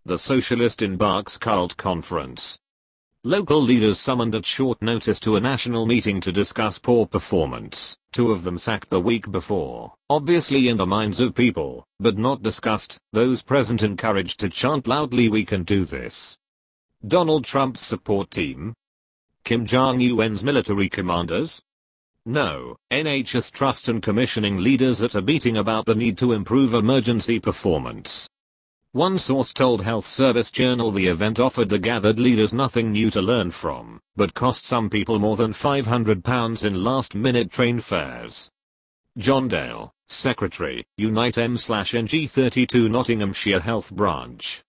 The Socialist embarks cult conference. Local leaders summoned at short notice to a national meeting to discuss poor performance. 2 of them sacked the week before. Obviously in the minds of people, but not discussed. Those present encouraged to chant loudly, "We can do this." Donald Trump's support team? Kim Jong-un's military commanders? No, NHS Trust and commissioning leaders at a meeting about the need to improve emergency performance. One source told Health Service Journal the event offered the gathered leaders nothing new to learn from, but cost some people more than £500 in last-minute train fares. John Dale, Secretary, Unite M/NG32 Nottinghamshire Health Branch.